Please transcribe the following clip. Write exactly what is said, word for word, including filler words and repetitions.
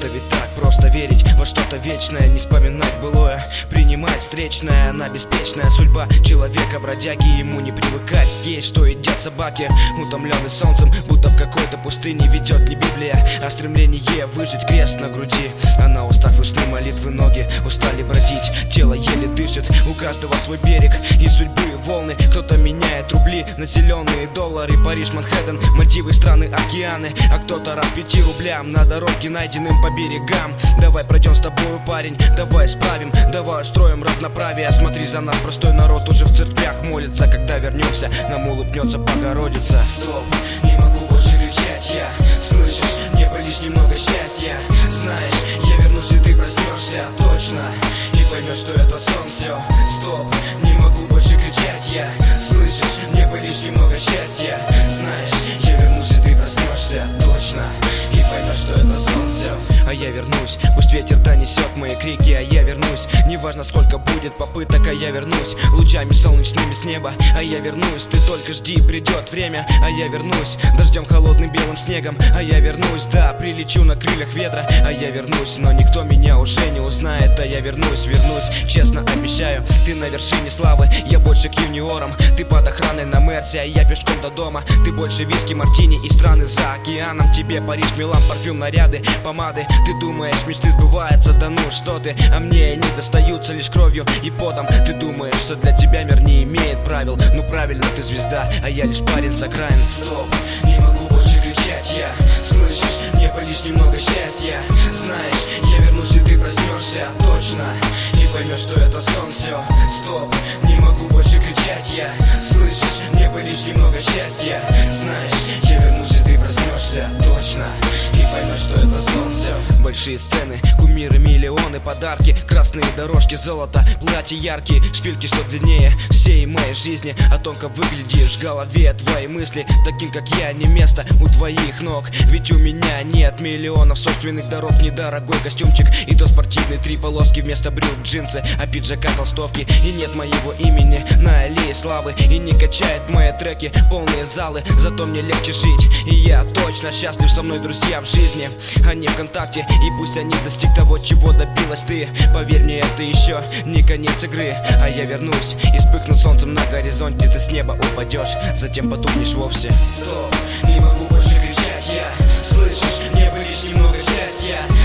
Это ведь так просто верить во что-то вечное, не вспоминать былое, принимать встречное. Она беспечная судьба человека, бродяги, ему не привыкать. Есть что едят собаки, утомленный солнцем, будто в какой-то пустыне ведет не Библия, а стремление выжить, крест на груди. А на устах слышны молитвы, ноги устали бродить, тело еле дышит, у каждого свой берег и судьбы волны. Кто-то меняет рубли на зеленые доллары, Париж, Манхэттен, Мальдивы, страны, океаны. А кто-то рад пяти рублям на дороге, найденным по берегам. Давай пройдем с тобою, парень, давай исправим, давай устроим равноправие. Смотри за нас, простой народ уже в церквях молится. Когда вернемся, нам улыбнется Богородица. Стоп, не могу больше кричать я. Слышишь, мне бы лишь немного счастья. Знаешь, я вернусь и ты проснешься точно и поймешь, что это сон все. Стоп, не могу больше кричать я. Слышишь, мне бы лишь немного счастья. Знаешь, я вернусь и ты проснешься точно и поймешь, что это сон все. А я вернусь, пусть ветер донесет мои крики, а я вернусь. Неважно сколько будет попыток, а я вернусь. Лучами солнечными с неба, а я вернусь. Ты только жди, придет время, а я вернусь. Дождем холодным белым снегом, а я вернусь. Да, прилечу на крыльях ветра, а я вернусь. Но никто меня уже не узнает, а я вернусь, вернусь. Честно обещаю, ты на вершине славы, я больше к юниорам. Ты под охраной на Мерсе, а я пешком до дома. Ты больше виски, мартини и страны за океаном. Тебе Париж, Милан, парфюм, наряды, помады. Ты думаешь, мечты сбываются, да ну что ты. А мне они достаются лишь кровью и потом. Ты думаешь, что для тебя мир не имеет правил. Ну правильно, ты звезда, а я лишь парень с окраин. Стоп, не могу больше кричать я. Слышишь, мне бы лишь немного счастья. Знаешь, я вернусь и ты проснешься точно и поймешь, что это сон все. Стоп, не могу больше кричать я. Слышишь, мне бы лишь немного счастья. Знаешь, я вернусь и ты проснешься точно и поймешь, что это сон все. Большие сцены, кумиры, миллионы, подарки, красные дорожки, золото, платья яркие, шпильки, что длиннее всей моей жизни. О том, как выглядишь в голове, твои мысли, таким как я, не место у твоих ног. Ведь у меня нет миллионов собственных дорог, недорогой костюмчик и то спортивный, три полоски вместо брюк, джинсы, а пиджака толстовки. И нет моего имени на аллее славы, и не качает мои треки полные залы. Зато мне легче жить, и я точно счастлив, со мной друзья в жизни, а не ВКонтакте. И пусть они достиг того, чего добилась ты, поверь мне, это еще не конец игры. А я вернусь, и вспыхнут солнцем на горизонте. Ты с неба упадешь, затем потухнешь вовсе. Стоп, не могу больше кричать я. Слышишь, мне бы лишь немного счастья.